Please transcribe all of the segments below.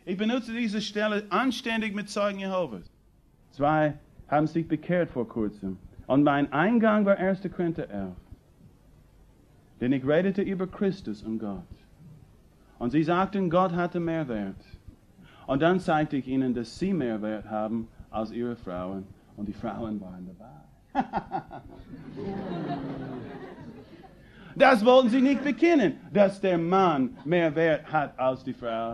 Ich benutze diese Stelle anständig mit Zeugen Jehovas. 2 haben sich bekehrt vor kurzem. Und mein Eingang war 1. Korinther 11. Denn ich redete über Christus und Gott. Und sie sagten, Gott hatte Mehrwert. Und dann zeigte ich ihnen, dass sie Mehrwert haben als ihre Frauen. Und die Frauen waren dabei. Das wollten sie nicht bekennen, dass der Mann mehr Wert hat als die Frau.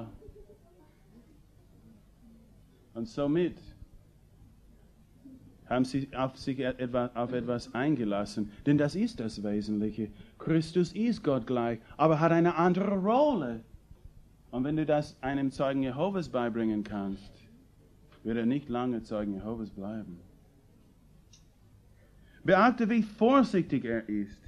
Und somit haben sie auf etwas eingelassen. Denn das ist das Wesentliche. Christus ist Gott gleich, aber hat eine andere Rolle. Und wenn du das einem Zeugen Jehovas beibringen kannst, wird er nicht lange Zeugen Jehovas bleiben. Beachte, wie vorsichtig er ist.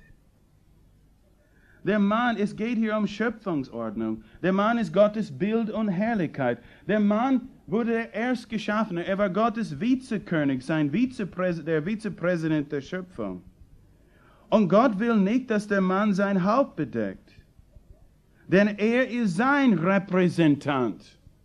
Der Mann, es geht hier um Schöpfungsordnung. Der Mann ist Gottes Bild und Herrlichkeit. Der Mann wurde der Erstgeschaffene. Er war Gottes Vizekönig, der Vizepräsident der Schöpfung. Und Gott will nicht, dass der Mann sein Haupt bedeckt. Denn er ist sein Repräsentant.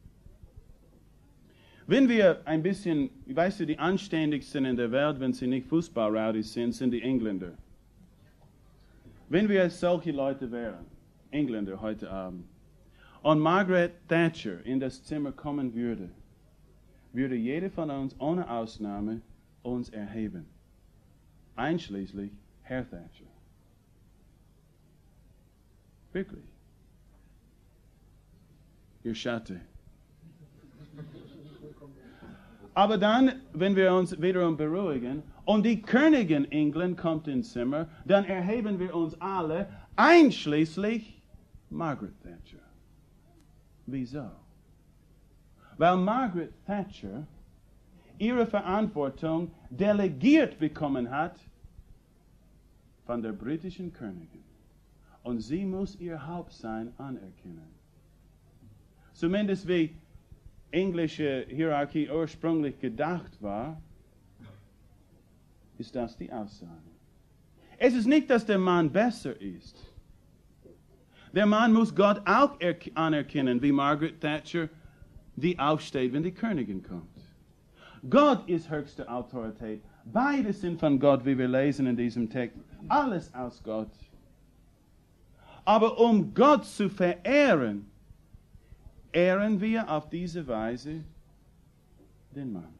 Wenn wir ein bisschen, weißt du, die anständigsten in der Welt, wenn sie nicht Fußballrowdies sind die Engländer. Wenn wir solche Leute wären, Engländer heute Abend, und Margaret Thatcher in das Zimmer kommen würde jeder von uns ohne Ausnahme uns erheben. Einschließlich Herr Thatcher. Wirklich. Ihr Schatte. Aber dann, wenn wir uns wiederum beruhigen und die Königin England kommt ins Zimmer, dann erheben wir uns alle, einschließlich Margaret Thatcher. Wieso? Weil Margaret Thatcher ihre Verantwortung delegiert bekommen hat von der britischen Königin. Und sie muss ihr Hauptsein anerkennen. Zumindest wie englische Hierarchie ursprünglich gedacht war, ist das die Aussage. Es ist nicht, dass der Mann besser ist. Der Mann muss Gott auch anerkennen, wie Margaret Thatcher, die aufsteht, wenn die Königin kommt. Gott ist höchste Autorität. Beide sind von Gott, wie wir lesen in diesem Text. Alles aus Gott. Aber um Gott zu verehren, ehren wir auf diese Weise den Mann.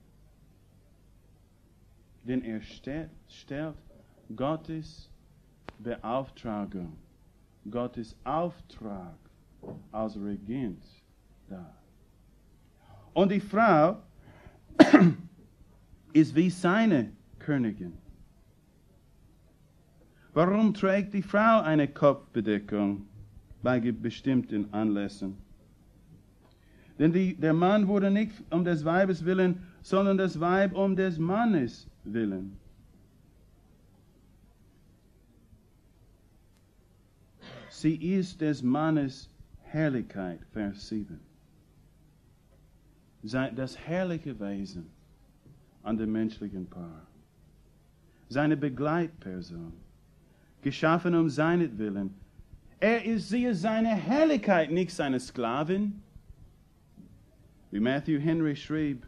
Denn er stellt Gottes Beauftragung, Gottes Auftrag als Regent dar. Und die Frau ist wie seine Königin. Warum trägt die Frau eine Kopfbedeckung bei bestimmten Anlässen? Denn der Mann wurde nicht um des Weibes willen, sondern das Weib um des Mannes willen. Sie ist des Mannes Herrlichkeit, Vers 7. Das herrliche Wesen an dem menschlichen Paar. Seine Begleitperson, geschaffen um seinetwillen. Sie ist seine Herrlichkeit, nicht seine Sklavin. Wie Matthew Henry schrieb,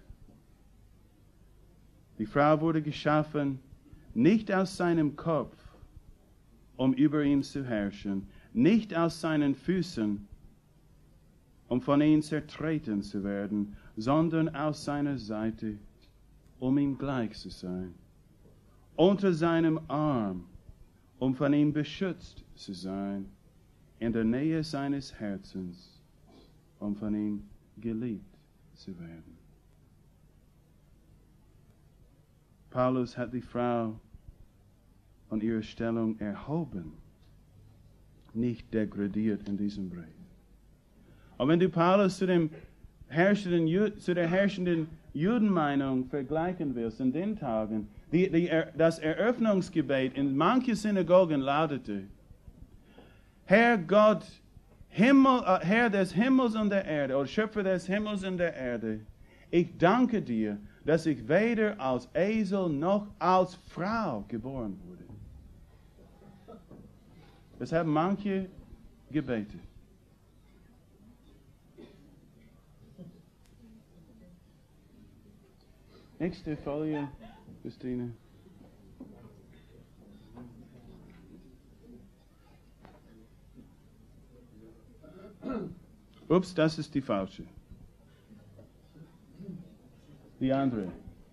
die Frau wurde geschaffen, nicht aus seinem Kopf, um über ihm zu herrschen, nicht aus seinen Füßen, um von ihm zertreten zu werden, sondern aus seiner Seite, um ihm gleich zu sein, unter seinem Arm, um von ihm beschützt zu sein, in der Nähe seines Herzens, um von ihm geliebt zu werden. Paulus hat die Frau und ihre Stellung erhoben, nicht degradiert in diesem Brief. Und wenn du Paulus zu der herrschenden Judenmeinung vergleichen willst in den Tagen, das Eröffnungsgebet in manchen Synagogen lautete: Herr Gott, Herr des Himmels und der Erde, oder Schöpfer des Himmels und der Erde, ich danke dir, dass ich weder als Esel noch als Frau geboren wurde. Das haben manche gebetet. Nächste Folie, Christine. Ups, das ist die falsche. Die andere.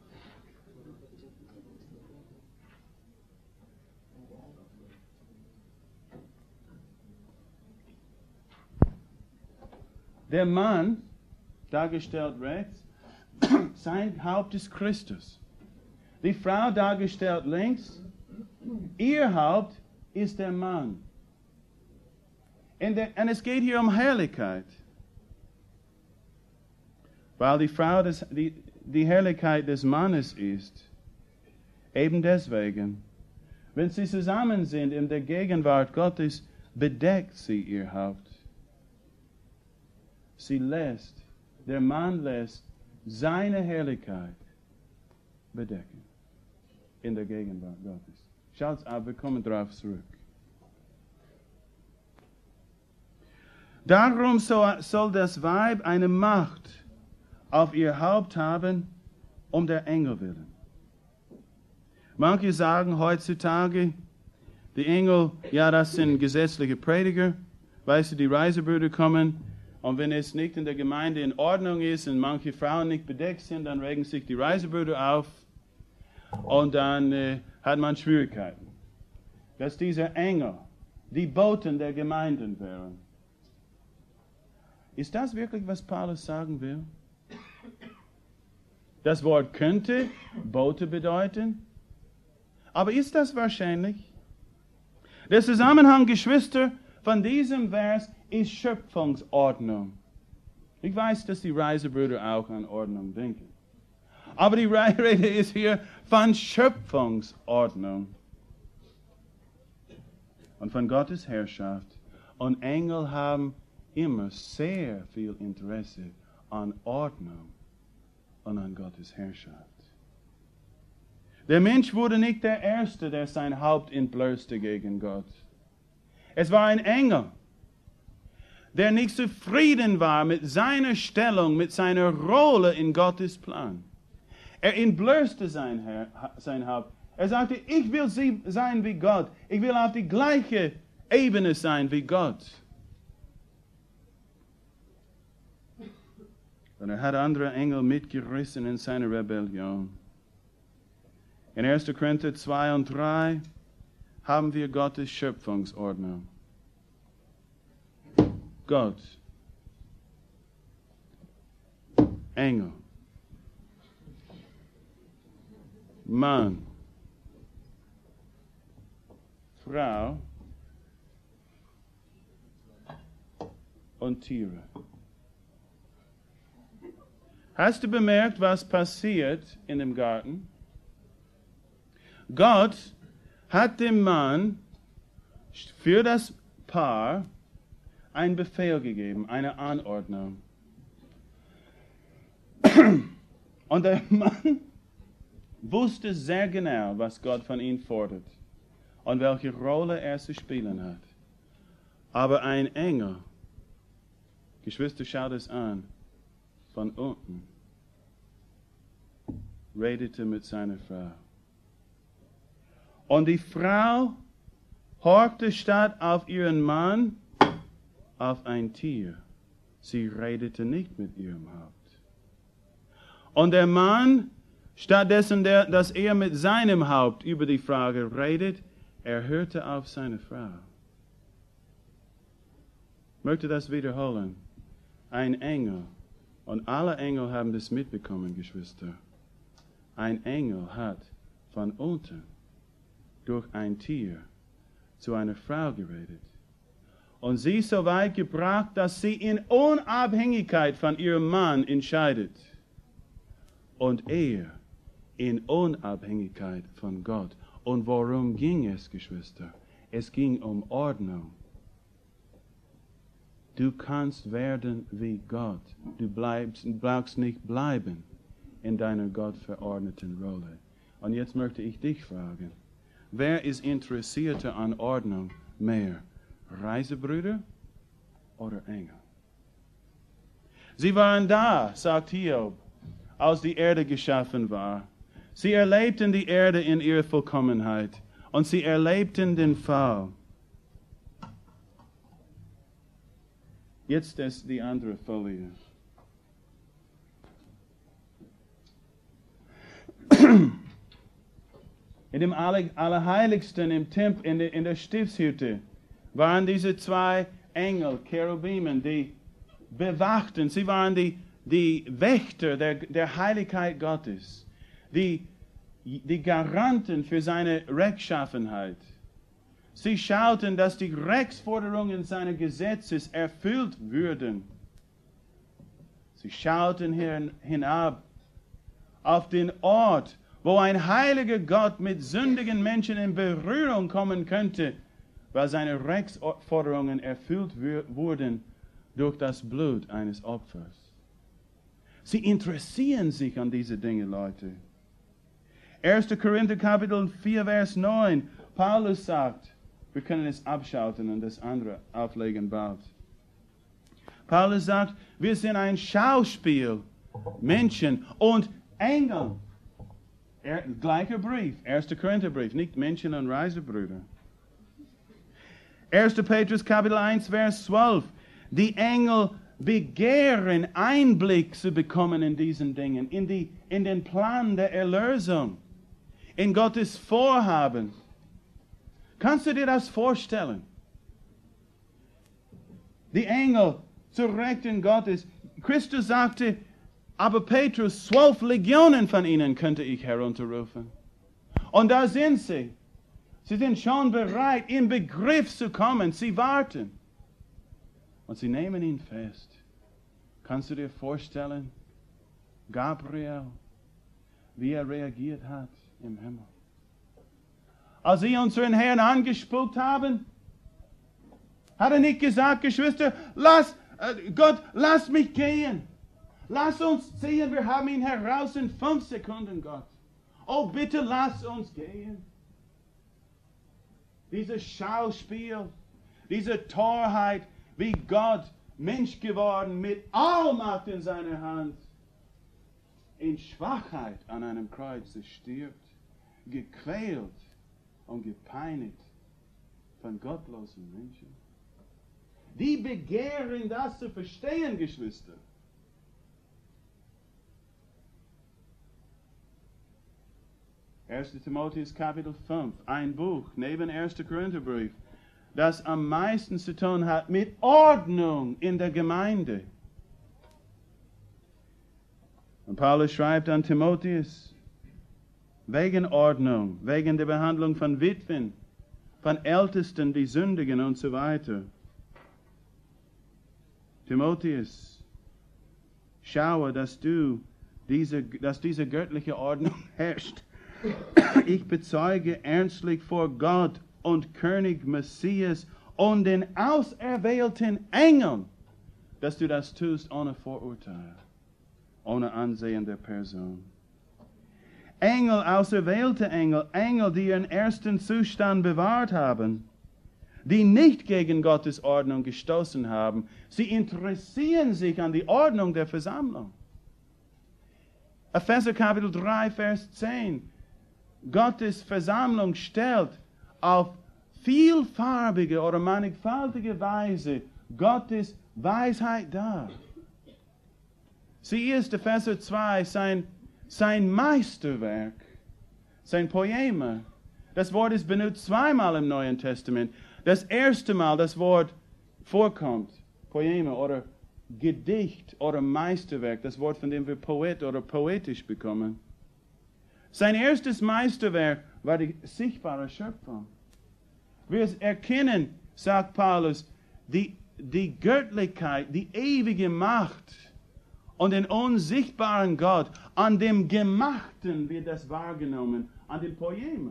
Der Mann, dargestellt rechts, sein Haupt ist Christus. Die Frau, dargestellt links, ihr Haupt ist der Mann. Und es geht hier um Herrlichkeit. Weil die Frau die Herrlichkeit des Mannes ist. Eben deswegen, wenn sie zusammen sind in der Gegenwart Gottes, bedeckt sie ihr Haupt. Der Mann lässt seine Herrlichkeit bedecken in der Gegenwart Gottes. Schaut's ab, wir kommen darauf zurück. Darum soll das Weib eine Macht auf ihr Haupt haben, um der Engel willen. Manche sagen heutzutage, die Engel, ja, das sind gesetzliche Prediger. Weißt du, die Reisebrüder kommen, und wenn es nicht in der Gemeinde in Ordnung ist und manche Frauen nicht bedeckt sind, dann regen sich die Reisebrüder auf und dann hat man Schwierigkeiten. Dass diese Engel die Boten der Gemeinden wären. Ist das wirklich, was Paulus sagen will? Das Wort könnte Bote bedeuten. Aber ist das wahrscheinlich? Der Zusammenhang, Geschwister, von diesem Vers ist Schöpfungsordnung. Ich weiß, dass die Reisebrüder auch an Ordnung denken. Aber die Rede ist hier von Schöpfungsordnung. Und von Gottes Herrschaft. Und Engel haben immer sehr viel Interesse an Ordnung und an Gottes Herrschaft. Der Mensch wurde nicht der Erste, der sein Haupt entblößte gegen Gott. Es war ein Engel, der nicht zufrieden war mit seiner Stellung, mit seiner Rolle in Gottes Plan. Er entblößte sein Haupt. Er sagte, ich will sein wie Gott. Ich will auf die gleiche Ebene sein wie Gott. Und er hat andere Engel mitgerissen in seiner Rebellion. In 1. Korinther 2 und 3 haben wir Gottes Schöpfungsordnung. Gott, Engel, Mann, Frau und Tiere. Hast du bemerkt, was passiert in dem Garten? Gott hat dem Mann für das Paar einen Befehl gegeben, eine Anordnung. Und der Mann wusste sehr genau, was Gott von ihm fordert und welche Rolle er zu spielen hat. Aber ein Engel, Geschwister, schaut es an, von unten, redete mit seiner Frau. Und die Frau horchte statt auf ihren Mann auf ein Tier. Sie redete nicht mit ihrem Haupt. Und der Mann, stattdessen, dass er mit seinem Haupt über die Frage redet, er hörte auf seine Frau. Ich möchte das wiederholen. Ein Engel, und alle Engel haben das mitbekommen, Geschwister. Ein Engel hat von unten durch ein Tier zu einer Frau geredet. Und sie so weit gebracht, dass sie in Unabhängigkeit von ihrem Mann entscheidet. Und er in Unabhängigkeit von Gott. Und worum ging es, Geschwister? Es ging um Ordnung. Du kannst werden wie Gott. Du brauchst nicht bleiben in deiner gottverordneten Rolle. Und jetzt möchte ich dich fragen, wer ist interessierter an Ordnung mehr? Reisebrüder oder Engel? Sie waren da, sagt Hiob, als die Erde geschaffen war. Sie erlebten die Erde in ihrer Vollkommenheit und sie erlebten den Fall. Jetzt ist die andere Folie. In dem Allerheiligsten, im Tempel, in der Stiftshütte, waren diese zwei Engel, Cherubimen, die bewachten. Sie waren die Wächter der Heiligkeit Gottes, die Garanten für seine Rechtschaffenheit. Sie schauten, dass die Rechtsforderungen seines Gesetzes erfüllt würden. Sie schauten hinab auf den Ort, wo ein heiliger Gott mit sündigen Menschen in Berührung kommen könnte, weil seine Rechtsforderungen erfüllt wurden durch das Blut eines Opfers. Sie interessieren sich an diese Dinge, Leute. 1. Korinther Kapitel 4, Vers 9. Paulus sagt, wir können es abschalten und das andere auflegen bald. Paulus sagt, wir sind ein Schauspiel, Menschen und Engel. Gleicher Brief, 1. Korintherbrief, nicht Menschen und Reisebrüder. 1. Petrus Kapitel 1, Vers 12. Die Engel begehren Einblick zu bekommen in diesen Dingen, in den Plan der Erlösung, in Gottes Vorhaben. Kannst du dir das vorstellen? Die Engel zur Rechten Gottes. Christus sagte, aber Petrus, 12 Legionen von ihnen könnte ich herunterrufen. Und da sind sie. Sie sind schon bereit, im Begriff zu kommen. Sie warten. Und sie nehmen ihn fest. Kannst du dir vorstellen, Gabriel, wie er reagiert hat im Himmel? Als sie unseren Herrn angespuckt haben, hat er nicht gesagt, Geschwister, Gott, lass mich gehen. Lass uns sehen, wir haben ihn heraus in 5 Sekunden, Gott. Oh, bitte lass uns gehen. Dieses Schauspiel, diese Torheit, wie Gott Mensch geworden mit Allmacht in seiner Hand, in Schwachheit an einem Kreuz stirbt, gequält und gepeinigt von gottlosen Menschen. Die begehren das zu verstehen, Geschwister. Timotheus Kapitel 5, ein Buch neben 1. Korintherbrief, das am meisten zu tun hat mit Ordnung in der Gemeinde. Und Paulus schreibt an Timotheus, wegen Ordnung, wegen der Behandlung von Witwen, von Ältesten, die sündigen und so weiter. Timotheus, schaue, dass diese göttliche Ordnung herrscht. Ich bezeuge ernstlich vor Gott und König Messias und den auserwählten Engeln, dass du das tust ohne Vorurteil, ohne Ansehen der Person. Engel, auserwählte Engel, Engel, die ihren ersten Zustand bewahrt haben, die nicht gegen Gottes Ordnung gestoßen haben, sie interessieren sich an die Ordnung der Versammlung. Epheser Kapitel 3, Vers 10. Gottes Versammlung stellt auf vielfarbige oder mannigfaltige Weise Gottes Weisheit dar. Sie ist, Epheser 2, sein Meisterwerk, sein Poema. Das Wort ist benutzt zweimal im Neuen Testament. Das erste Mal das Wort vorkommt, Poema oder Gedicht oder Meisterwerk, das Wort, von dem wir Poet oder poetisch bekommen. Sein erstes Meisterwerk war die sichtbare Schöpfung. Wir erkennen, sagt Paulus, die Göttlichkeit, die ewige Macht und den unsichtbaren Gott. An dem Gemachten wird das wahrgenommen, an dem Poema.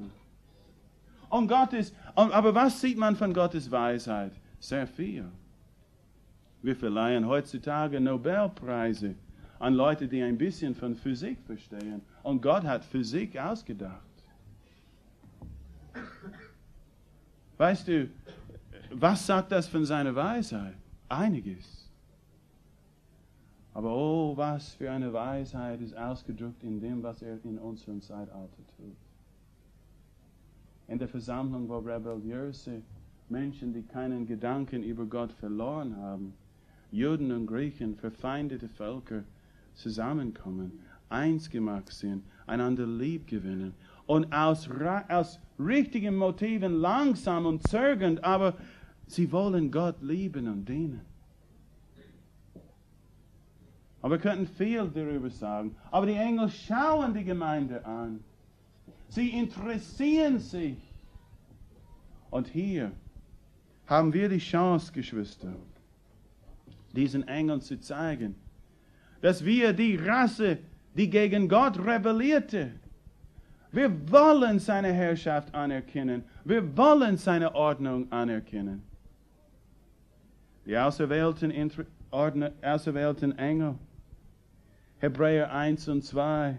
Aber was sieht man von Gottes Weisheit? Sehr viel. Wir verleihen heutzutage Nobelpreise an Leute, die ein bisschen von Physik verstehen. Und Gott hat Physik ausgedacht. Weißt du, was sagt das von seiner Weisheit? Einiges. Aber oh, was für eine Weisheit ist ausgedrückt in dem, was in unserem Zeitalter tut. In der Versammlung, wo rebelliöse Menschen, die keinen Gedanken über Gott verloren haben, Juden und Griechen, verfeindete Völker, zusammenkommen, eins gemacht sind, einander lieb gewinnen und aus richtigen Motiven langsam und zögernd, aber sie wollen Gott lieben und dienen. Aber wir könnten viel darüber sagen. Aber die Engel schauen die Gemeinde an. Sie interessieren sich. Und hier haben wir die Chance, Geschwister, diesen Engeln zu zeigen, dass wir die Rasse, die gegen Gott rebellierte, wir wollen seine Herrschaft anerkennen. Wir wollen seine Ordnung anerkennen. Die auserwählten Engel, Hebräer 1 und 2,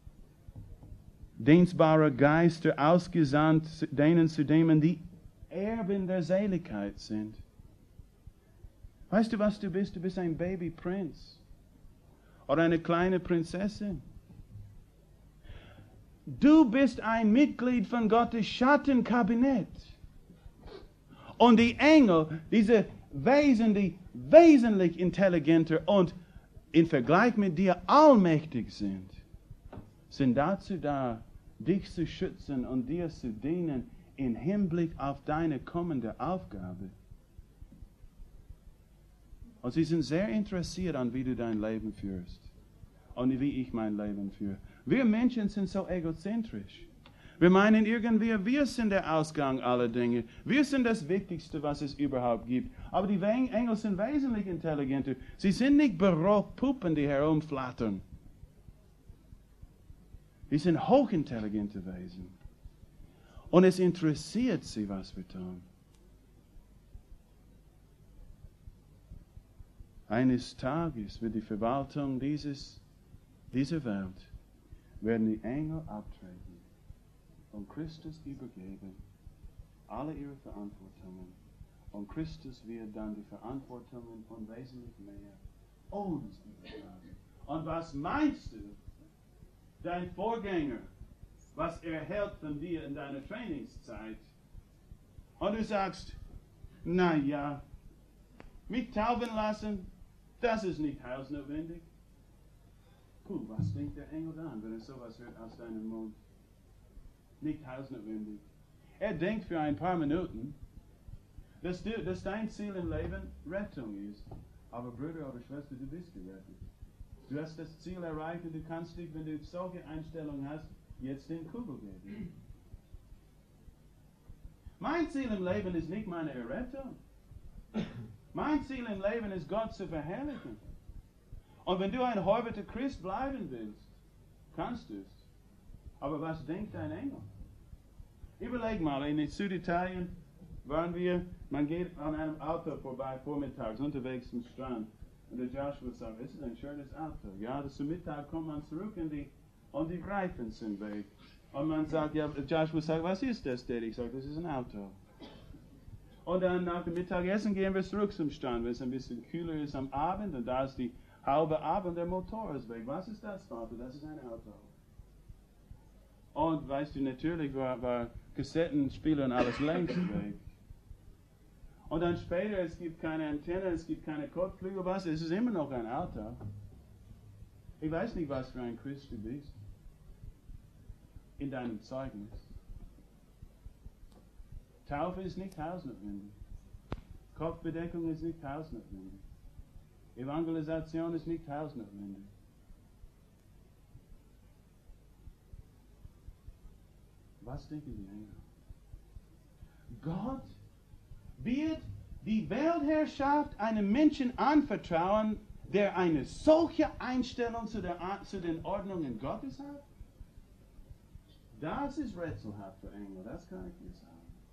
dienstbare Geister ausgesandt, denen zu denen die Erben der Seligkeit sind. Weißt du, was du bist? Du bist ein Babyprinz oder eine kleine Prinzessin. Du bist ein Mitglied von Gottes Schattenkabinett. Und die Engel, diese Wesen, die wesentlich intelligenter und im Vergleich mit dir allmächtig sind dazu da, dich zu schützen und dir zu dienen im Hinblick auf deine kommende Aufgabe. Und sie sind sehr interessiert an, wie du dein Leben führst und wie ich mein Leben führe. Wir Menschen sind so egozentrisch. Wir meinen irgendwie, wir sind der Ausgang aller Dinge. Wir sind das Wichtigste, was es überhaupt gibt. Aber die Engel sind wesentlich intelligenter. Sie sind nicht Puppen, die herumflattern. Die sind hochintelligente Wesen. Und es interessiert sie, was wir tun. Eines Tages wird die Verwaltung dieser Welt, werden die Engel abtreten und Christus übergeben, alle ihre Verantwortungen. Und Christus wird dann die Verantwortungen von wesentlich mehr uns übertragen. Und was meinst du, dein Vorgänger, was er hält von dir in deiner Trainingszeit? Und du sagst, na ja, mich taufen lassen, das ist nicht heilsnotwendig. Puh, was denkt der Engel dann, wenn er sowas hört aus deinem Mund? Nicht heilsnotwendig. Er denkt für ein paar Minuten, dass dein Ziel im Leben Rettung ist. Aber Bruder oder Schwester, du bist gerettet. Du hast das Ziel erreicht und du kannst dich, wenn du solche Einstellungen hast, jetzt den Kugel geben. Mein Ziel im Leben ist nicht meine Errettung. Mein Ziel im Leben ist, Gott zu verherrlichen. Und wenn du ein häufiger Christ bleiben willst, kannst du es. Aber was denkt dein Engel? Überleg mal, in Süditalien waren wir, man geht an einem Auto vorbei vormittags unterwegs zum Strand. Und der Joshua sagt, es ist ein schönes Auto. Ja, zum Mittag kommt man zurück und die Reifen sind weg. Und man sagt, ja, Joshua sagt, was ist das, Daddy? Ich sage, das ist ein Auto. Und dann nach dem Mittagessen gehen wir zurück zum Strand, wenn es ein bisschen kühler ist am Abend und da ist die halbe Abend, der Motor ist weg. Was ist das, Vater? Das ist ein Auto. Und weißt du, natürlich war Kassettenspieler und alles längst weg. Und dann später, es gibt keine Antenne, es gibt keine Kotflügel, was, es ist immer noch ein Auto. Ich weiß nicht, was für ein Christ du bist. In deinem Zeugnis. Taufe ist nicht hausnotwendig. Kopfbedeckung ist nicht hausnotwendig. Evangelisation ist nicht hausnotwendig. Was denken die Engel? Gott wird die Weltherrschaft einem Menschen anvertrauen, der eine solche Einstellung zu den Ordnungen Gottes hat? Das ist rätselhaft für Engel, das kann ich dir sagen.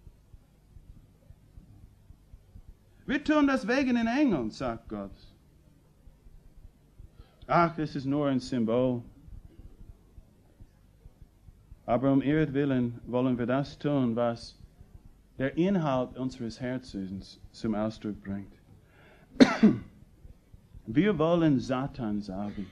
Wir tun das wegen den Engeln, sagt Gott. Ach, es ist nur ein Symbol. Aber um ihretwillen wollen wir das tun, was der Inhalt unseres Herzens zum Ausdruck bringt. Wir wollen Satan sagen,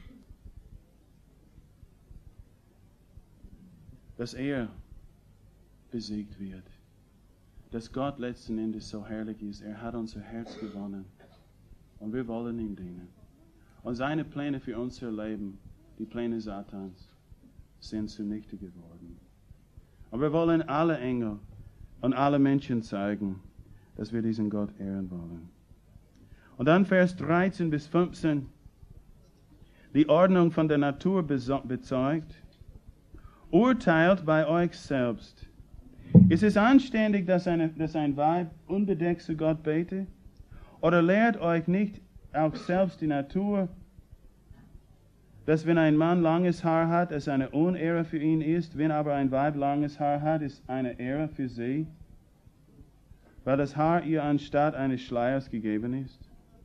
dass er besiegt wird. Dass Gott letzten Endes so herrlich ist. Er hat unser Herz gewonnen. Und wir wollen ihm dienen. Und seine Pläne für unser Leben, die Pläne Satans, sind zunichte geworden. Und wir wollen alle Engel und alle Menschen zeigen, dass wir diesen Gott ehren wollen. Und dann Vers 13 bis 15. Die Ordnung von der Natur bezeugt. Urteilt bei euch selbst. Ist es anständig, dass ein Weib unbedeckt zu Gott bete? Oder lehrt euch nicht auch selbst die Natur, dass wenn ein Mann langes Haar hat, es eine Unehre für ihn ist, wenn aber ein Weib langes Haar hat, ist eine Ehre für sie, weil das Haar ihr anstatt eines Schleiers gegeben ist?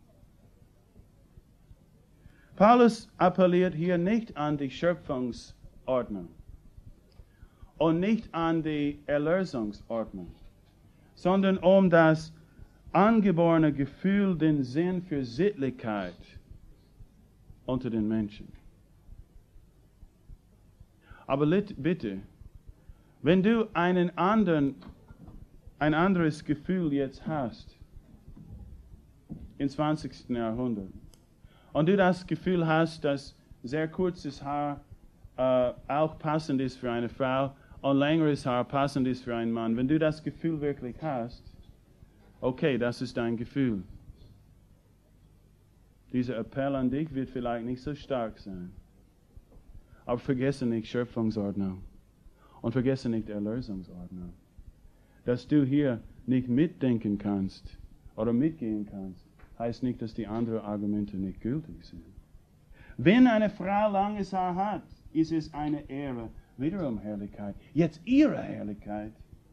Paulus appelliert hier nicht an die Schöpfungsordnung und nicht an die Erlösungsordnung, sondern um das angeborene Gefühl, den Sinn für Sittlichkeit unter den Menschen. Aber bitte, wenn du ein anderes Gefühl jetzt hast, im 20. Jahrhundert, und du das Gefühl hast, dass sehr kurzes Haar auch passend ist für eine Frau und längeres Haar passend ist für einen Mann, wenn du das Gefühl wirklich hast, okay, das ist dein Gefühl. Dieser Appell an dich wird vielleicht nicht so stark sein. Aber vergesse nicht Schöpfungsordnung und vergesse nicht Erlösungsordnung. Dass du hier nicht mitdenken kannst oder mitgehen kannst, heißt nicht, dass die anderen Argumente nicht gültig sind. Wenn eine Frau langes Haar hat, ist es eine Ehre, wiederum Herrlichkeit. Jetzt ihre Herrlichkeit.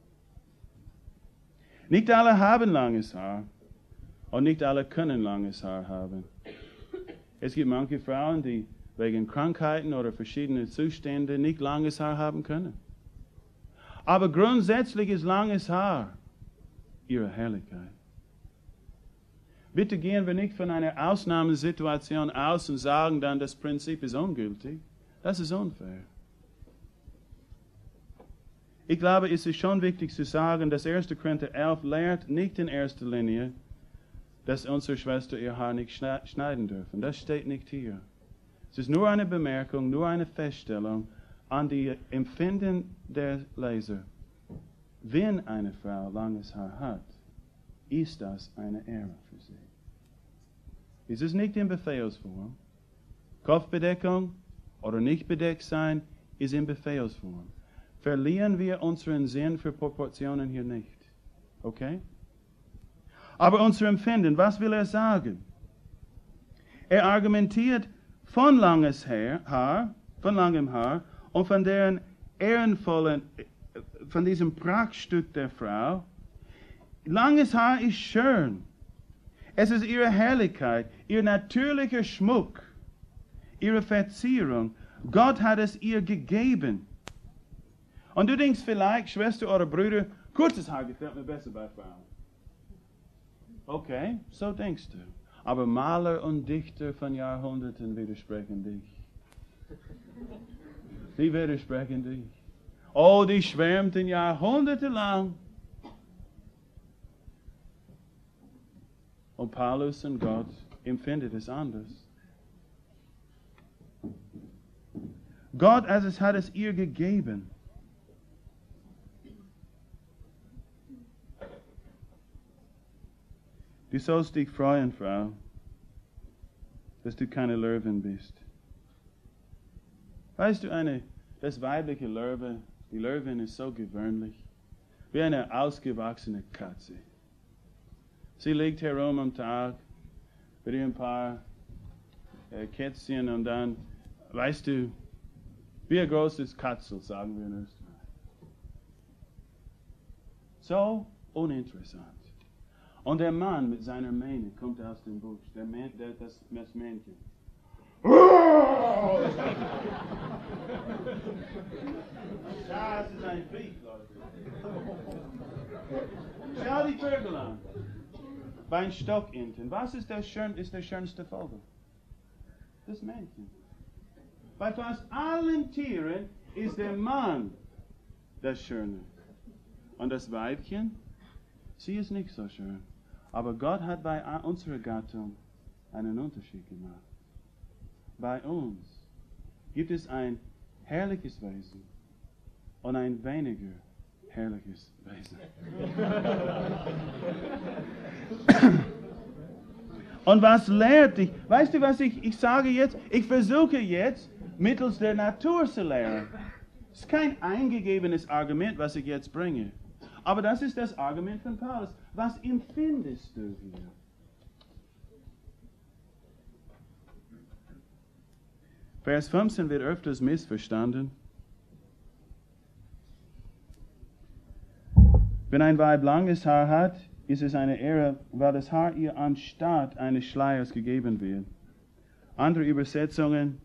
Nicht alle haben langes Haar und nicht alle können langes Haar haben. Es gibt manche Frauen, die wegen Krankheiten oder verschiedenen Zuständen nicht langes Haar haben können. Aber grundsätzlich ist langes Haar ihre Herrlichkeit. Bitte gehen wir nicht von einer Ausnahmesituation aus und sagen dann, das Prinzip ist ungültig. Das ist unfair. Ich glaube, es ist schon wichtig zu sagen, dass 1. Korinther 11 lehrt nicht in erster Linie, dass unsere Schwester ihr Haar nicht schneiden dürfen. Das steht nicht hier. Es ist nur eine Bemerkung, nur eine Feststellung an die Empfinden der Leser. Wenn eine Frau langes Haar hat, ist das eine Ehre für sie. Ist es nicht in Befehlsform? Kopfbedeckung oder nicht bedeckt sein ist in Befehlsform. Verlieren wir unseren Sinn für Proportionen hier nicht. Okay? Aber unser Empfinden, was will er sagen? Er argumentiert von langem Haar und von deren ehrenvollen, von diesem Prachtstück der Frau. Langes Haar ist schön. Es ist ihre Herrlichkeit, ihr natürlicher Schmuck, ihre Verzierung. Gott hat es ihr gegeben. Und du denkst vielleicht, Schwester oder Brüder, kurzes Haar gefällt mir besser bei Frauen. Okay, so denkst du. Aber Maler und Dichter von Jahrhunderten widersprechen dich. Die widersprechen dich. Oh, die schwärmten jahrhundertelang. Und Paulus und Gott empfindet es anders. Gott, hat es ihr gegeben. Du sollst dich freuen, Frau, dass du keine Löwin bist. Weißt du, das weibliche Löwe, die Löwin ist so gewöhnlich, wie eine ausgewachsene Katze. Sie liegt herum am Tag mit ein paar Kätzchen und dann, weißt du, wie ein großes Katzel, sagen wir in Österreich. So uninteressant. Und der Mann mit seiner Mähne kommt aus dem Busch, das Männchen. Das ist ein Viech, Leute. Schau die Vögel an. Bei einem Stockenten. Was ist der schönste Vogel? das Männchen. Bei fast allen Tieren ist der Mann das Schöne. Und das Weibchen, sie ist nicht so schön. Aber Gott hat bei unserer Gattung einen Unterschied gemacht. Bei uns gibt es ein herrliches Wesen und ein weniger herrliches Wesen. Und was lehrt dich? Weißt du, was ich sage jetzt? Ich versuche jetzt, mittels der Natur zu lehren. Es ist kein eingegebenes Argument, was ich jetzt bringe. Aber das ist das Argument von Paulus. Was empfindest du hier? Vers 15 wird öfters missverstanden. Wenn ein Weib langes Haar hat, ist es eine Ehre, weil das Haar ihr anstatt eines Schleiers gegeben wird. Andere Übersetzungen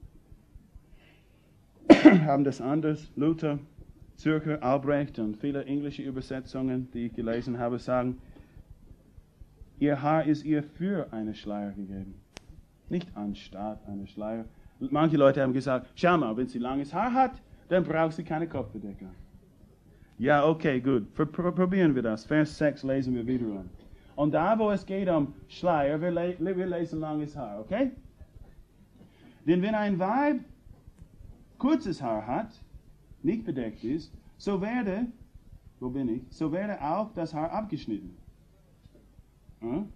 haben das anders. Luther, Zürcher, Albrecht und viele englische Übersetzungen, die ich gelesen habe, sagen, ihr Haar ist ihr für eine Schleier gegeben. Nicht anstatt einer Schleier. Manche Leute haben gesagt, schau mal, wenn sie langes Haar hat, dann braucht sie keine Kopfbedeckung. Ja, okay, gut. Probieren wir das. Vers 6 lesen wir wieder an. Und da, wo es geht um Schleier, wir lesen langes Haar, okay? Denn wenn ein Weib kurzes Haar hat, nicht bedeckt ist, so werde auch das Haar abgeschnitten. Hm?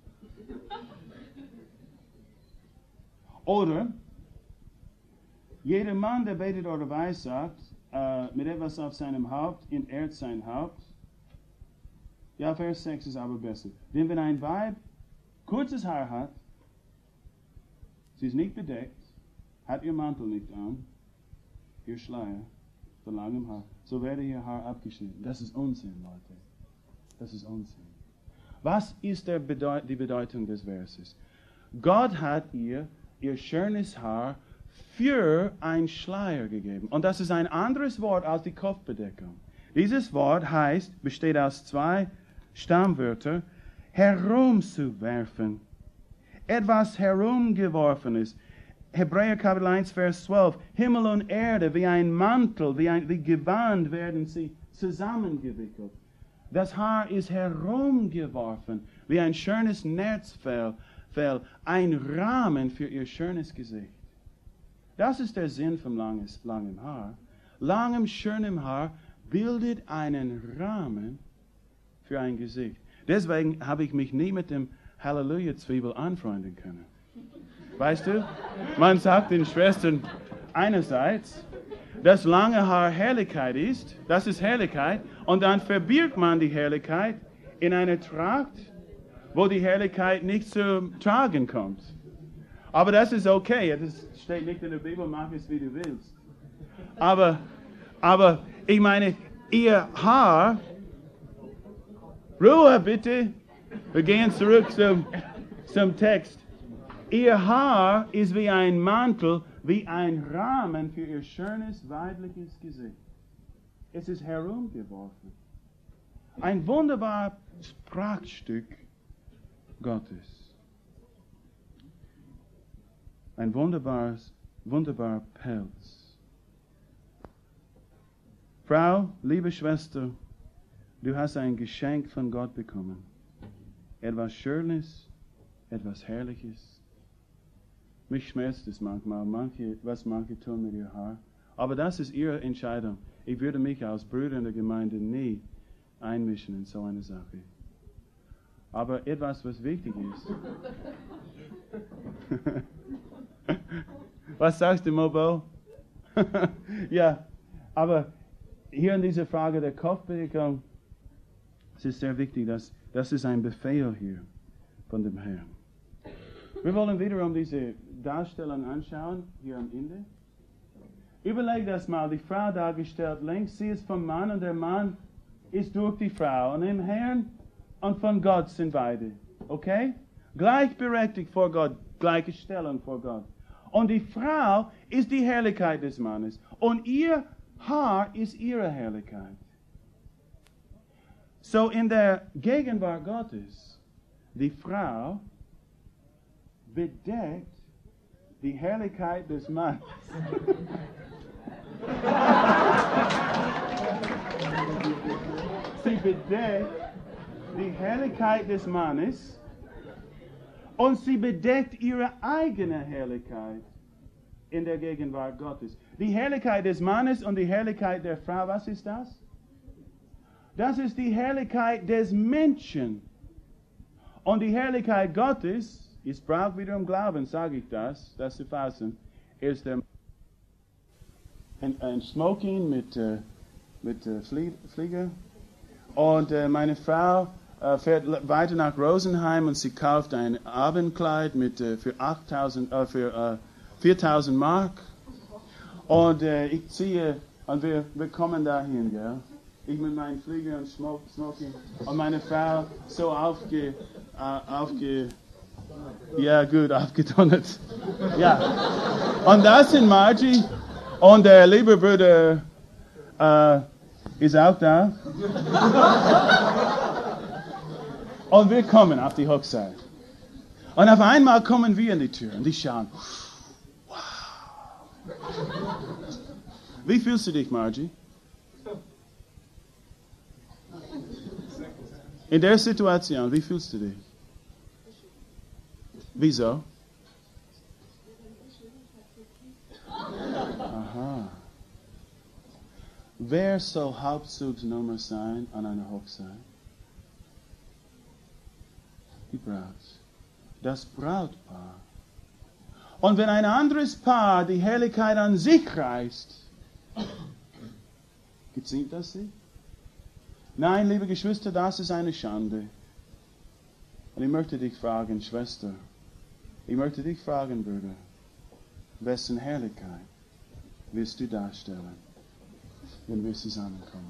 Oder jeder Mann, der betet oder weissagt, mit etwas auf seinem Haupt, entehrt sein Haupt. Ja, Vers 6 ist aber besser. Denn wenn ein Weib kurzes Haar hat, sie ist nicht bedeckt, hat ihr Mantel nicht an, ihr Schleier von langem Haar, so werde ihr Haar abgeschnitten. Das ist Unsinn, Leute. Das ist Unsinn. Was ist die Bedeutung des Verses? Gott hat ihr schönes Haar für ein Schleier gegeben. Und das ist ein anderes Wort als die Kopfbedeckung. Dieses Wort besteht aus zwei Stammwörtern, herumzuwerfen. Etwas herumgeworfenes. Hebräer Kapitel 1, Vers 12. Himmel und Erde wie ein Mantel, wie Gewand werden sie zusammengewickelt. Das Haar ist herumgeworfen, wie ein schönes Netzfell, ein Rahmen für ihr schönes Gesicht. Das ist der Sinn von langem Haar. Langem, schönem Haar bildet einen Rahmen für ein Gesicht. Deswegen habe ich mich nie mit dem Halleluja-Zwiebel anfreunden können. Weißt du, man sagt den Schwestern einerseits, dass lange Haar Herrlichkeit ist, das ist Herrlichkeit, und dann verbirgt man die Herrlichkeit in einer Tracht, wo die Herrlichkeit nicht zum Tragen kommt. Aber das ist okay, das steht nicht in der Bibel, mach es wie du willst. Aber ich meine, ihr Haar, Ruhe bitte, wir gehen zurück zum Text. Ihr Haar ist wie ein Mantel, wie ein Rahmen für ihr schönes weibliches Gesicht. Es ist herumgeworfen. Ein wunderbares Prachtstück Gottes. Ein wunderbarer Pelz. Frau, liebe Schwester, du hast ein Geschenk von Gott bekommen. Etwas Schönes, etwas Herrliches. Mich schmerzt es manchmal, was manche tun mit ihr Haar. Aber das ist ihre Entscheidung. Ich würde mich als Bruder in der Gemeinde nie einmischen in so eine Sache. Aber etwas, was wichtig ist. Was sagst du, Mobo? Ja, aber hier in dieser Frage der Kopfbedeckung, es ist sehr wichtig, das ist ein Befehl hier von dem Herrn. Wir wollen wiederum diese Darstellung anschauen, hier am Ende. Überleg das mal, die Frau dargestellt links, sie ist vom Mann und der Mann ist durch die Frau. Und im Herrn und von Gott sind beide. Okay? Gleichberechtigt vor Gott, gleiche Stellung vor Gott. Und die Frau ist die Herrlichkeit des Mannes. Und ihr Haar ist ihre Herrlichkeit. So in der Gegenwart Gottes, die Frau bedeckt die Herrlichkeit des Mannes. Sie bedeckt die Herrlichkeit des Mannes und sie bedeckt ihre eigene Herrlichkeit in der Gegenwart Gottes. Die Herrlichkeit des Mannes und die Herrlichkeit der Frau, was ist das? Das ist die Herrlichkeit des Menschen. Und die Herrlichkeit Gottes, es braucht wiederum Glauben, sage ich das zu fassen, ist ein Smoking mit Flieger. Und meine Frau fährt weiter nach Rosenheim und sie kauft ein Abendkleid für 4.000 Mark. Und ich ziehe, und wir kommen dahin, gell? Ich mit meinem Flieger und Smoking. Und meine Frau so aufgedonnert. Ja. Und das sind Margie. Und der liebe Bruder ist auch da. Und wir kommen auf die Hochzeit. Und auf einmal kommen wir in die Tür und die schauen. Wow. Wie fühlst du dich, Margie? In der Situation, wie fühlst du dich? Wieso? Aha. Wer soll Hauptzugsnummer sein an einer Hochzeit? Die Braut. Das Brautpaar. Und wenn ein anderes Paar die Herrlichkeit an sich reißt, geziemt das sie? Nein, liebe Geschwister, das ist eine Schande. Und ich möchte dich fragen, Schwester, ich möchte dich fragen, Bruder, wessen Herrlichkeit wirst du darstellen, wenn wir zusammenkommen?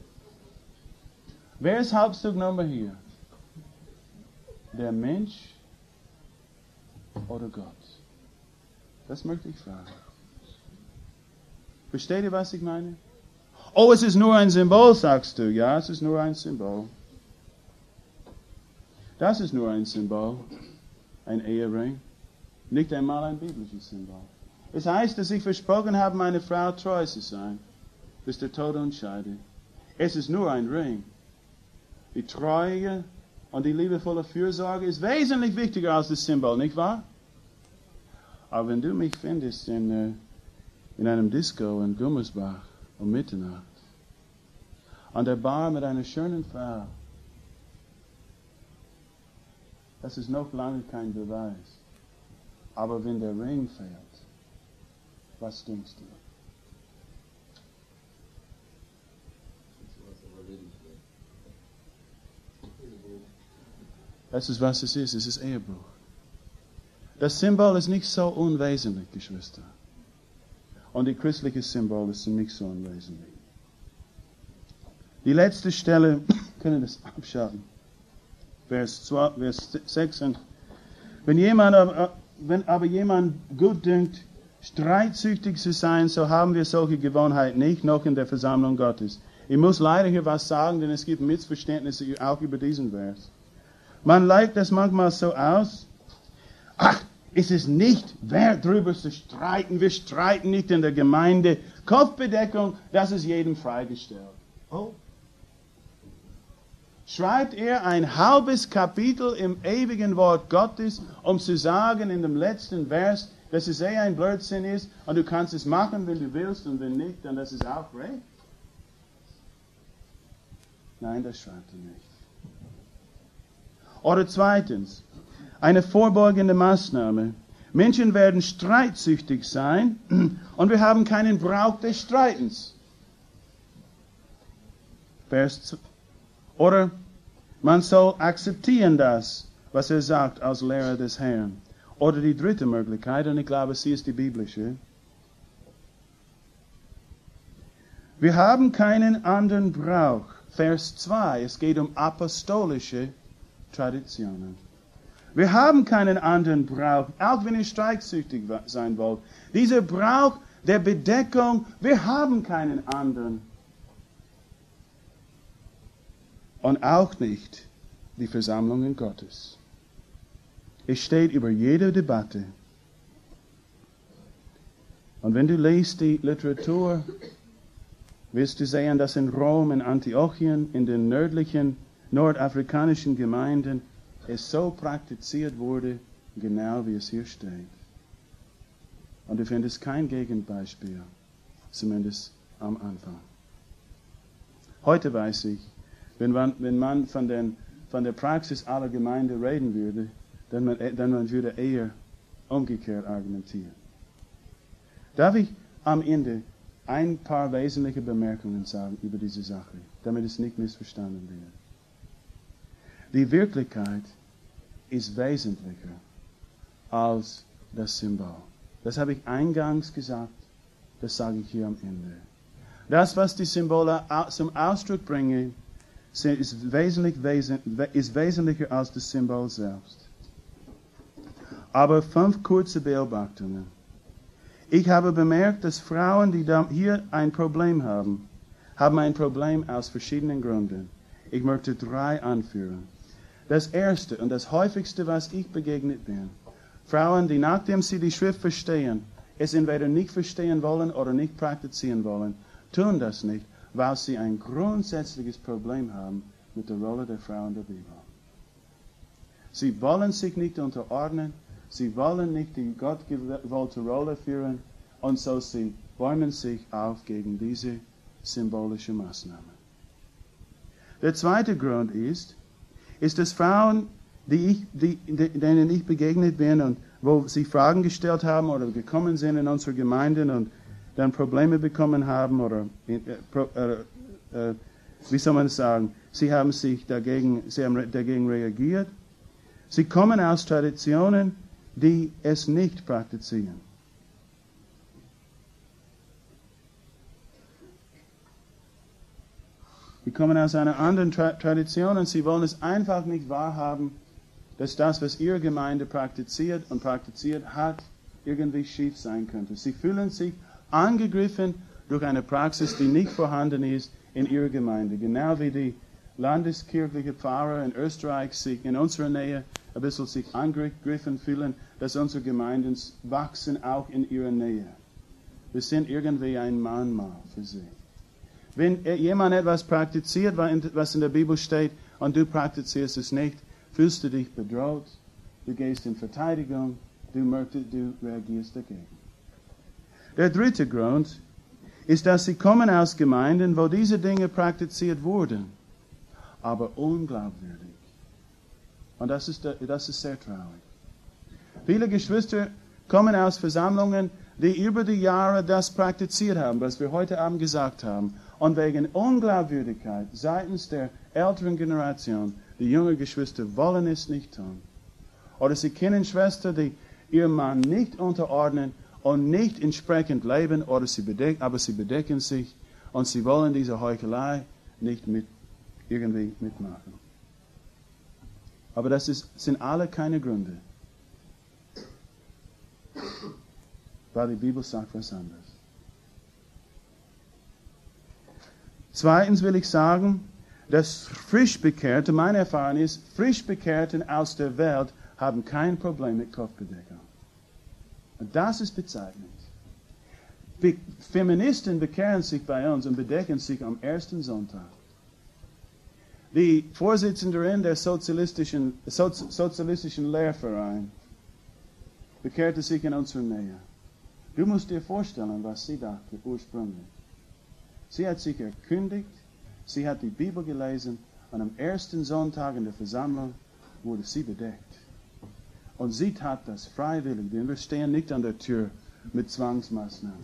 Wer ist Hauptzugnummer hier? Der Mensch oder Gott? Das möchte ich fragen. Versteht ihr, was ich meine? Oh, es ist nur ein Symbol, sagst du. Ja, es ist nur ein Symbol. Das ist nur ein Symbol. Ein Ehering. Nicht einmal ein biblisches Symbol. Es heißt, dass ich versprochen habe, meine Frau treu zu sein, bis der Tod uns scheidet. Es ist nur ein Ring. Die Treue und die liebevolle Fürsorge ist wesentlich wichtiger als das Symbol, nicht wahr? Aber wenn du mich findest in einem Disco in Gummersbach um Mitternacht, an der Bar mit einer schönen Frau, das ist noch lange kein Beweis. Aber wenn der Ring fehlt, was denkst du? Das ist, was es ist. Es ist Ehebruch. Das Symbol ist nicht so unwesentlich, Geschwister. Und die christliche Symbole sind nicht so unwesentlich. Die letzte Stelle, können das abschalten. Vers 6. Wenn aber jemand gut dünkt, streitsüchtig zu sein, so haben wir solche Gewohnheit nicht, noch in der Versammlung Gottes. Ich muss leider hier was sagen, denn es gibt Missverständnisse auch über diesen Vers. Man legt das manchmal so aus, ach, ist es nicht wert, darüber zu streiten. Wir streiten nicht in der Gemeinde. Kopfbedeckung, das ist jedem freigestellt. Oh. Schreibt er ein halbes Kapitel im ewigen Wort Gottes, um zu sagen in dem letzten Vers, dass es ein Blödsinn ist und du kannst es machen, wenn du willst und wenn nicht, dann das ist auch recht? Nein, das schreibt er nicht. Oder zweitens, eine vorbeugende Maßnahme. Menschen werden streitsüchtig sein und wir haben keinen Brauch des Streitens. Oder man soll akzeptieren das, was er sagt als Lehrer des Herrn. Oder die dritte Möglichkeit, und ich glaube, sie ist die biblische. Wir haben keinen anderen Brauch. Vers 2, es geht um apostolische Traditionen. Wir haben keinen anderen Brauch, auch wenn ihr streitsüchtig sein wollt. Dieser Brauch der Bedeckung, wir haben keinen anderen. Und auch nicht die Versammlungen Gottes. Es steht über jede Debatte. Und wenn du liest die Literatur, wirst du sehen, dass in Rom, in Antiochien, in den nördlichen nordafrikanischen Gemeinden es so praktiziert wurde, genau wie es hier steht. Und du findest kein Gegenbeispiel, zumindest am Anfang. Heute weiß ich, wenn man von der Praxis aller Gemeinden reden würde, dann man würde eher umgekehrt argumentieren. Darf ich am Ende ein paar wesentliche Bemerkungen sagen über diese Sache, damit es nicht missverstanden wird. Die Wirklichkeit ist wesentlicher als das Symbol. Das habe ich eingangs gesagt, das sage ich hier am Ende. Das, was die Symbole zum Ausdruck bringen, ist wesentlicher als das Symbol selbst. Aber 5 kurze Beobachtungen. Ich habe bemerkt, dass Frauen, die hier ein Problem haben ein Problem aus verschiedenen Gründen. Ich möchte 3 anführen. Das erste und das häufigste, was ich begegnet bin, Frauen, die nachdem sie die Schrift verstehen, es entweder nicht verstehen wollen oder nicht praktizieren wollen, tun das nicht, weil sie ein grundsätzliches Problem haben mit der Rolle der Frau in der Bibel. Sie wollen sich nicht unterordnen, sie wollen nicht die gottgewollte Rolle führen und so sie bäumen sich auf gegen diese symbolische Maßnahme. Der zweite Grund ist, dass Frauen, denen ich begegnet bin und wo sie Fragen gestellt haben oder gekommen sind in unsere Gemeinden und dann Probleme bekommen haben oder wie soll man sagen, sie haben dagegen reagiert. Sie kommen aus Traditionen, die es nicht praktizieren. Sie kommen aus einer anderen Tradition und sie wollen es einfach nicht wahrhaben, dass das, was ihre Gemeinde praktiziert hat, irgendwie schief sein könnte. Sie fühlen sich angegriffen durch eine Praxis, die nicht vorhanden ist in ihrer Gemeinde. Genau wie die landeskirchliche Pfarrer in Österreich sich in unserer Nähe ein bisschen sich angegriffen fühlen, dass unsere Gemeinden wachsen auch in ihrer Nähe. Wir sind irgendwie ein Mahnmal für sie. Wenn jemand etwas praktiziert, was in der Bibel steht, und du praktizierst es nicht, fühlst du dich bedroht, du gehst in Verteidigung, du reagierst dagegen. Der dritte Grund ist, dass sie kommen aus Gemeinden, wo diese Dinge praktiziert wurden, aber unglaubwürdig. Und das ist sehr traurig. Viele Geschwister kommen aus Versammlungen, die über die Jahre das praktiziert haben, was wir heute Abend gesagt haben. Und wegen Unglaubwürdigkeit seitens der älteren Generation, die jungen Geschwister wollen es nicht tun. Oder sie kennen Schwestern, die ihren Mann nicht unterordnen und nicht entsprechend leben, oder aber sie bedecken sich und sie wollen diese Heuchelei nicht irgendwie mitmachen. Aber das sind alle keine Gründe, weil die Bibel sagt was anderes. Zweitens will ich sagen, dass Frischbekehrte, meine Erfahrung ist, Frischbekehrten aus der Welt haben kein Problem mit Kopfbedeckung. Und das ist bezeichnend. Feministen bekehren sich bei uns und bedecken sich am ersten Sonntag. Die Vorsitzenderin der sozialistischen Lehrverein bekehrte sich in unserer Nähe. Du musst dir vorstellen, was sie dachte ursprünglich. Sie hat sich erkündigt, sie hat die Bibel gelesen und am ersten Sonntag in der Versammlung wurde sie bedeckt. Und sie tat das freiwillig, denn wir stehen nicht an der Tür mit Zwangsmaßnahmen.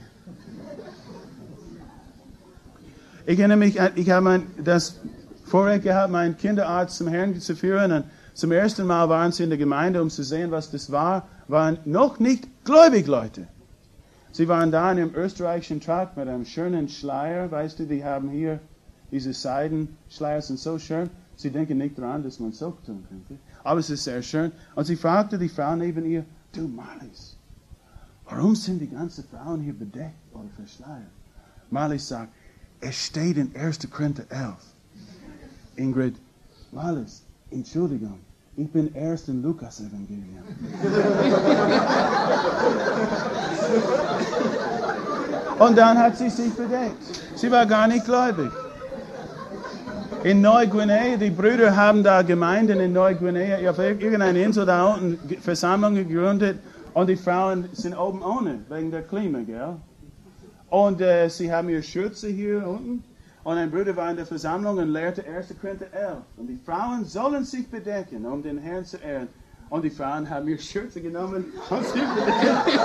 Ich erinnere mich, ich habe das Vorrecht gehabt, meinen Kinderarzt zum Herrn zu führen. Und zum ersten Mal waren sie in der Gemeinde, um zu sehen, was das war, waren noch nicht gläubig Leute. Sie waren da in einem österreichischen Trakt mit einem schönen Schleier. Weißt du, die haben hier diese Seidenschleier, sind so schön. Sie denken nicht daran, dass man so tun könnte. Aber es ist sehr schön. Und sie fragte die Frau neben ihr, du Marlies, warum sind die ganzen Frauen hier bedeckt oder verschleiert? Marlies sagt, es steht in 1. Korinther 11. Ingrid, Marlies, Entschuldigung, ich bin erst in Lukas-Evangelium. Und dann hat sie sich bedeckt. Sie war gar nicht gläubig. In Neuguinea, die Brüder haben da Gemeinden in Neuguinea, auf irgendeiner Insel da unten Versammlungen gegründet und die Frauen sind oben ohne, wegen der Klima, gell? Und sie haben ihre Schürze hier unten und ein Bruder war in der Versammlung und lehrte 1. Korinther 11. Und die Frauen sollen sich bedecken, um den Herrn zu ehren. Und die Frauen haben ihre Schürze genommen und sich bedeckt.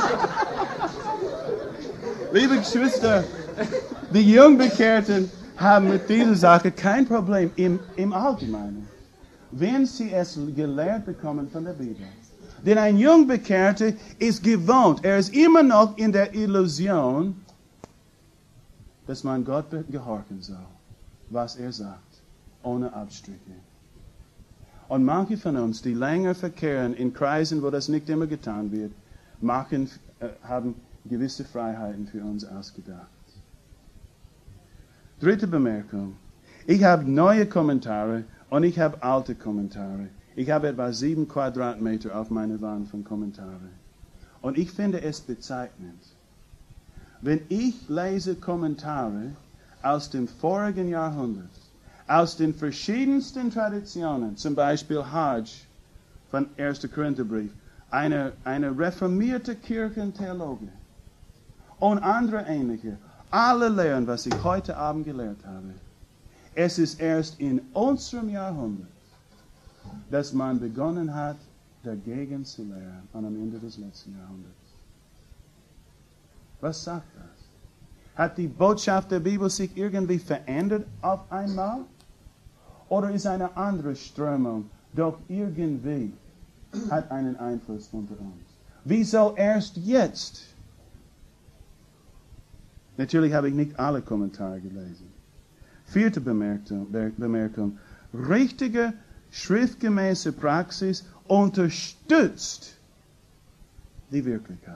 Liebe Geschwister, die Jungbekehrten haben mit dieser Sache kein Problem im Allgemeinen, wenn sie es gelehrt bekommen von der Bibel. Denn ein Jungbekehrter ist gewohnt, er ist immer noch in der Illusion, dass man Gott gehorchen soll, was er sagt, ohne Abstriche. Und manche von uns, die länger verkehren in Kreisen, wo das nicht immer getan wird, haben gewisse Freiheiten für uns ausgedacht. Dritte Bemerkung. Ich habe neue Kommentare und ich habe alte Kommentare. Ich habe etwa 7 Quadratmeter auf meiner Wand von Kommentaren. Und ich finde es bezeichnend. Wenn ich lese Kommentare aus dem vorigen Jahrhundert, aus den verschiedensten Traditionen, zum Beispiel Hajj von 1. Korintherbrief, eine reformierte Kirchentheologe und andere ähnliche, alle lehren, was ich heute Abend gelehrt habe. Es ist erst in unserem Jahrhundert, dass man begonnen hat, dagegen zu lehren, am Ende des letzten Jahrhunderts. Was sagt das? Hat die Botschaft der Bibel sich irgendwie verändert auf einmal? Oder ist eine andere Strömung doch irgendwie hat einen Einfluss unter uns? Wieso erst jetzt? Natürlich habe ich nicht alle Kommentare gelesen. Vierte Bemerkung. Richtige, schriftgemäße Praxis unterstützt die Wirklichkeit.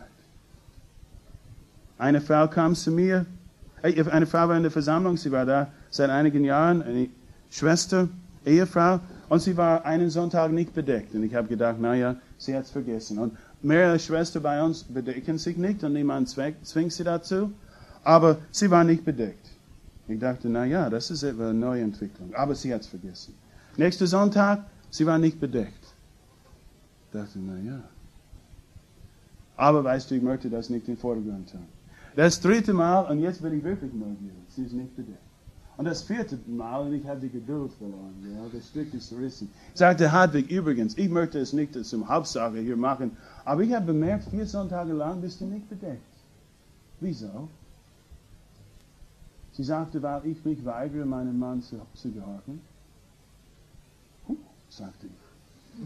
Eine Frau kam zu mir, eine Frau war in der Versammlung, sie war da seit einigen Jahren, eine Schwester, Ehefrau, und sie war einen Sonntag nicht bedeckt. Und ich habe gedacht, naja, sie hat es vergessen. Und mehrere Schwestern bei uns bedecken sich nicht und niemand zwingt sie dazu. Aber sie war nicht bedeckt. Ich dachte, naja, das ist etwa eine neue Entwicklung. Aber sie hat es vergessen. Nächster Sonntag, sie war nicht bedeckt. Ich dachte, naja. Aber weißt du, ich möchte das nicht in den Vordergrund tun. Das 3. Mal, und jetzt bin ich wirklich neugierig, sie ist nicht bedeckt. Und das 4. Mal, und ich habe die Geduld verloren. Ja, das Stück ist zerrissen. Ich sagte Hartwig, übrigens, ich möchte es nicht zum Hauptsache hier machen, aber ich habe bemerkt, 4 Sonntage lang bist du nicht bedeckt. Wieso? Sie sagte, weil ich mich weigere, meinem Mann zu gehorchen. Sagte ich.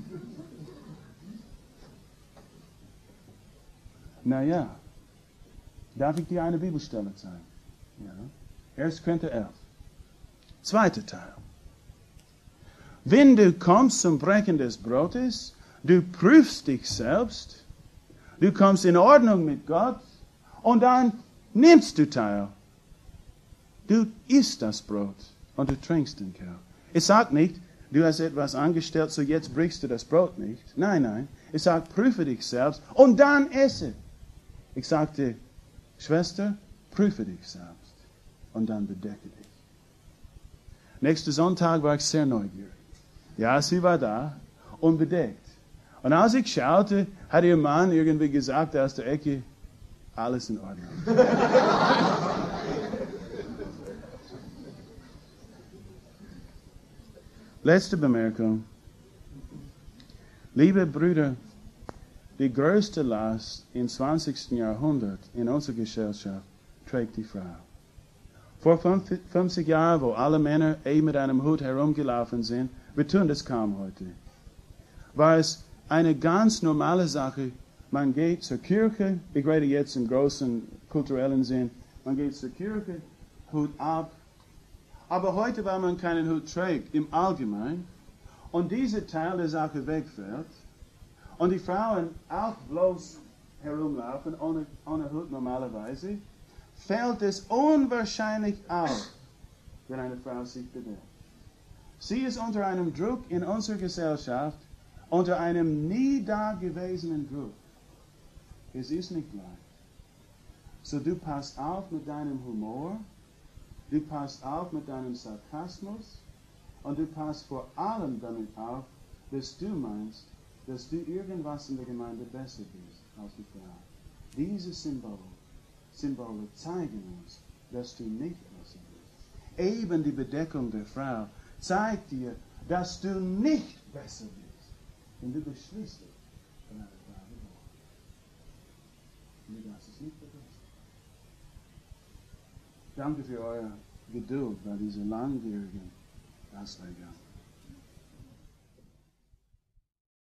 Naja, darf ich dir eine Bibelstelle zeigen? Ja. 1. Korinther 11. 2. Teil. Wenn du kommst zum Brechen des Brotes, du prüfst dich selbst, du kommst in Ordnung mit Gott und dann nimmst du teil. Du isst das Brot und du trinkst den Kelch. Es sagt nicht, du hast etwas angestellt, so jetzt brichst du das Brot nicht. Nein, nein. Es sagt, prüfe dich selbst und dann esse. Ich sagte, Schwester, prüfe dich selbst und dann bedecke dich. Nächsten Sonntag war ich sehr neugierig. Ja, sie war da und bedeckt. Und als ich schaute, hat ihr Mann irgendwie gesagt aus der Ecke, alles in Ordnung. Letzte Bemerkung. Liebe Brüder, die größte Last im 20. Jahrhundert in unserer Gesellschaft trägt die Frau. Vor 50 Jahren, wo alle Männer mit einem Hut herumgelaufen sind, wir tun das kaum heute, war es eine ganz normale Sache. Man geht zur Kirche, ich rede jetzt im großen kulturellen Sinn, man geht zur Kirche, Hut ab. Aber heute, weil man keinen Hut trägt, im Allgemeinen, und dieser Teil der Sache wegfällt, und die Frauen auch bloß herumlaufen, ohne Hut normalerweise, fällt es unwahrscheinlich auf, wenn eine Frau sich bedeckt. Sie ist unter einem Druck in unserer Gesellschaft, unter einem nie dagewesenen Druck. Es ist nicht leicht. So du passt auf mit deinem Humor, du passt auf mit deinem Sarkasmus und du passt vor allem damit auf, dass du meinst, dass du irgendwas in der Gemeinde besser bist als die Frau. Diese Symbole zeigen uns, dass du nicht besser bist. Eben die Bedeckung der Frau zeigt dir, dass du nicht besser bist. Denn du bist schließlich von einer Frau geboren. Und du darfst es nicht vergessen. Danke für eure Geduld bei dieser langwierigen Auslegung.